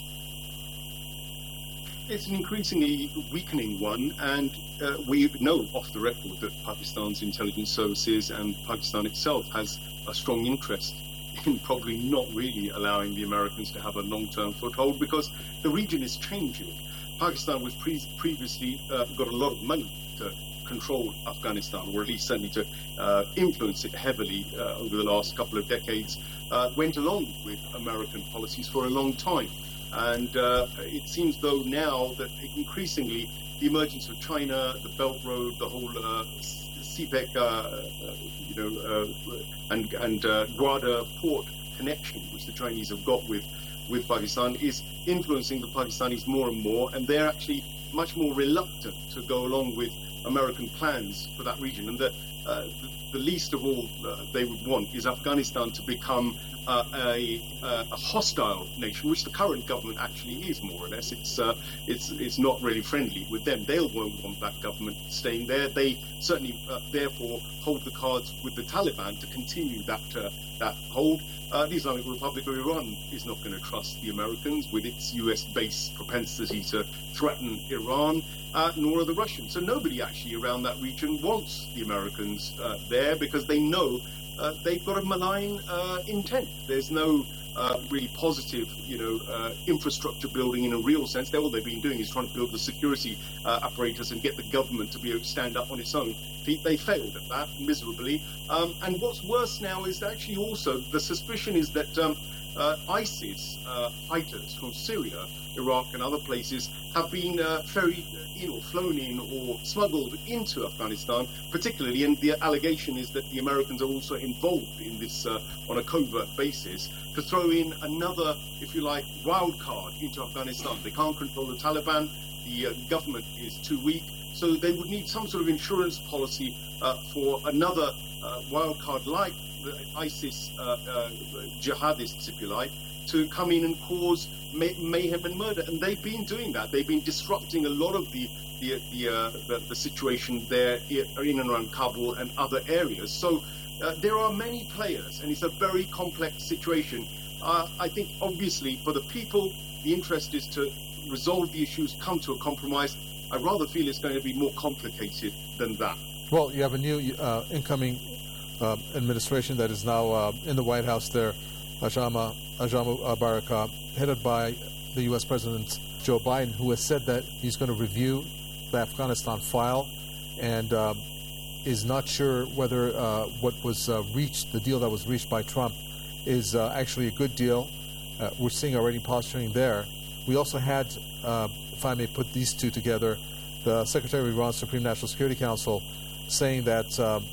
It's an increasingly weakening one, and uh, we know off the record that Pakistan's intelligence services and Pakistan itself has a strong interest in probably not really allowing the Americans to have a long-term foothold, because the region is changing. Pakistan was pre- previously uh, got a lot of money to control Afghanistan, or at least certainly to uh, influence it heavily uh, over the last couple of decades, uh, went along with American policies for a long time. And uh, it seems though now that increasingly the emergence of China, the Belt Road, the whole uh, C P E C, uh, uh, you know, uh, and, and uh, Gwadar port connection, which the Chinese have got with, with Pakistan, is influencing the Pakistanis more and more, and they're actually much more reluctant to go along with American plans for that region. And the, uh, the, the least of all uh, they would want is Afghanistan to become uh, a, uh, a hostile nation, which the current government actually is, more or less. It's uh, it's it's not really friendly with them. They won't want that government staying there. They certainly, uh, therefore, hold the cards with the Taliban to continue that uh, that hold. Uh, the Islamic Republic of Iran is not going to trust the Americans with its U S-based propensity to threaten Iran, uh, nor are the Russians. So nobody actually around that region wants the Americans uh, there, because they know uh, they've got a malign uh, intent. There's no uh, really positive, you know, uh, infrastructure building in a real sense. They, all they've been doing is trying to build the security uh, apparatus and get the government to be able to stand up on its own. They failed at that miserably. Um, and what's worse now is actually also the suspicion is that um, uh, ISIS uh, fighters from Syria, Iraq and other places have been uh, ferried in or flown in or smuggled into Afghanistan, particularly, and the allegation is that the Americans are also involved in this uh, on a covert basis to throw in another, if you like, wild card into Afghanistan. They can't control the Taliban, the uh, government is too weak, so they would need some sort of insurance policy uh, for another uh, wild card like the ISIS uh, uh, jihadists, if you like, to come in and cause may- mayhem and murder. And they've been doing that. They've been disrupting a lot of the the the, uh, the, the situation there in and around Kabul and other areas. So uh, there are many players, and it's a very complex situation. Uh, I think, obviously, for the people, the interest is to resolve the issues, come to a compromise. I rather feel it's going to be more complicated than that. Well, you have a new uh, incoming uh, administration that is now uh, in the White House there, Ajama, Ajamu Baraka, headed by the U S President Joe Biden, who has said that he's going to review the Afghanistan file and uh, is not sure whether uh, what was uh, reached, the deal that was reached by Trump, is uh, actually a good deal. Uh, we're seeing already posturing there. We also had, uh, if I may put these two together, the Secretary of Iran's Supreme National Security Council saying that um,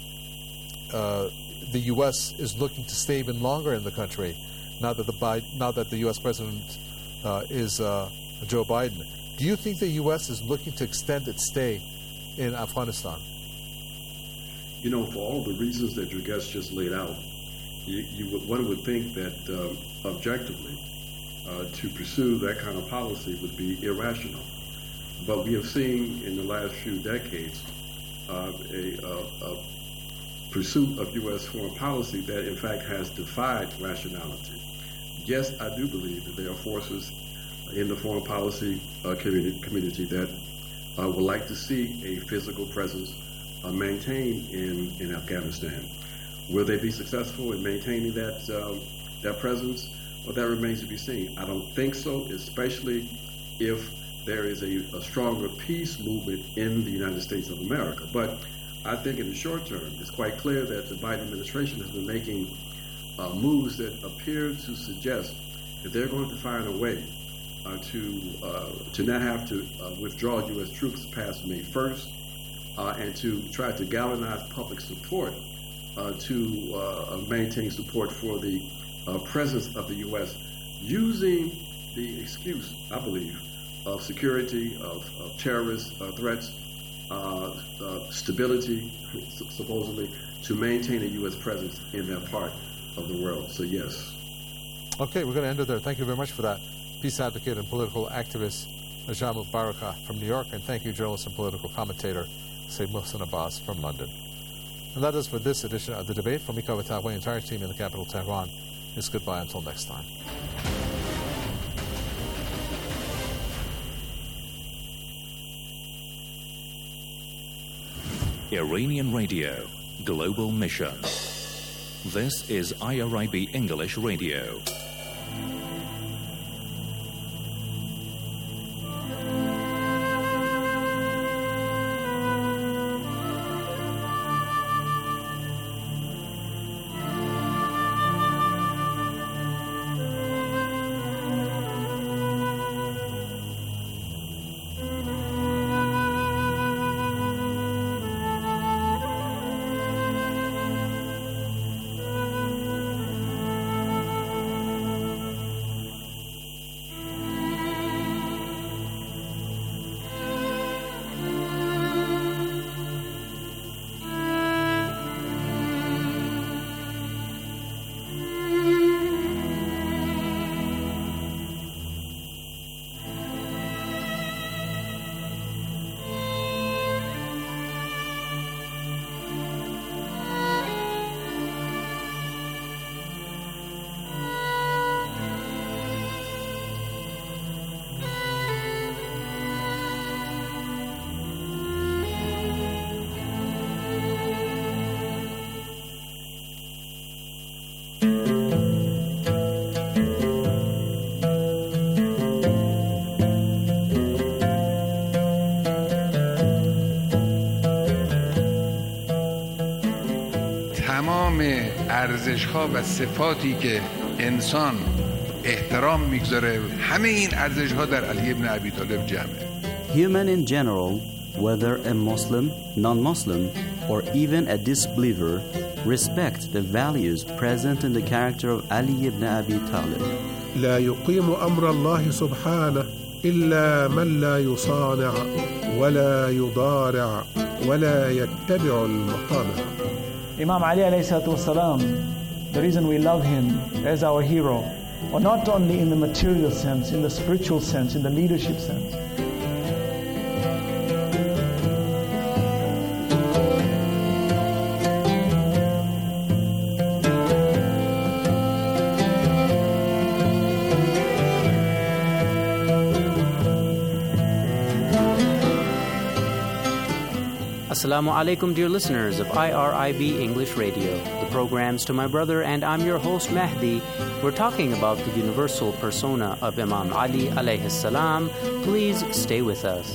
uh, the U S is looking to stay even longer in the country now that the Biden, now that the U S President uh, is uh, Joe Biden. Do you think the U S is looking to extend its stay in Afghanistan? You know, for all the reasons that your guest just laid out, you, you would, one would think that uh, objectively, uh, to pursue that kind of policy would be irrational. But we have seen in the last few decades uh, a, a, a pursuit of U S foreign policy that in fact has defied rationality. Yes, I do believe that there are forces in the foreign policy uh, community, community that uh, would like to see a physical presence uh, maintained in, in Afghanistan. Will they be successful in maintaining that, uh, that presence? Well, that remains to be seen. I don't think so, especially if there is a, a stronger peace movement in the United States of America. But I think in the short term, it's quite clear that the Biden administration has been making uh, moves that appear to suggest that they're going to find a way uh, to uh, to not have to uh, withdraw U S troops past May first uh, and to try to galvanize public support uh, to uh, maintain support for the uh, presence of the U S using the excuse, I believe, of security, of, of terrorist uh, threats, uh, uh, stability, supposedly, to maintain a U S presence in that part of the world. So, yes. Okay, we're going to end it there. Thank you very much for that. Peace advocate and political activist Jamal Baraka from New York, and thank you, journalist and political commentator Sayyid Mohsen Abbas from London. And that is for this edition of The Debate. From Mika Watagwa, the entire team in the capital, Tehran, it's goodbye until next time. Iranian Radio, Global Mission. This is I R I B English Radio. ارزش‌ها و صفاتی که انسان احترام میگذاره همه این ارزش‌ها در علی ابن ابی طالب جمعه. Human in general, whether a Muslim, non-Muslim, or even a disbeliever, respect the values present in the character of Ali ibn Abi Talib. لا يقيم أمر الله سبحانه إلا من لا يصانع ولا يضارع ولا يتبع المطامع. Imam Ali alayhi salatu wasalam, the reason we love him as our hero, or not only in the material sense, in the spiritual sense, in the leadership sense. Assalamu alaikum, dear listeners of I R I B English Radio. The program's To My Brother, and I'm your host Mahdi. We're talking about the universal persona of Imam Ali alayhi salam. Please stay with us.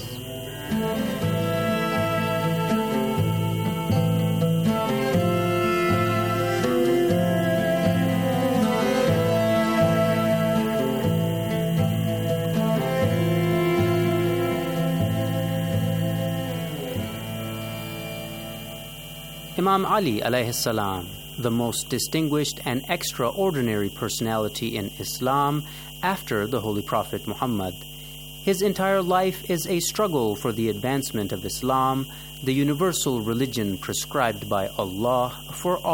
Imam Ali alayhi salam, the most distinguished and extraordinary personality in Islam after the Holy Prophet Muhammad. His entire life is a struggle for the advancement of Islam, the universal religion prescribed by Allah for all